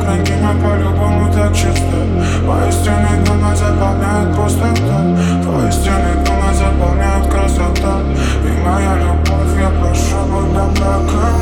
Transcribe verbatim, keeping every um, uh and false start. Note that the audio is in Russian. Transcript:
княгиня по-любому так чисто. Мои стены дома заполняют пустота. Твои стены дома заполняют красота. И моя любовь, я прошу, будь добра ко мне.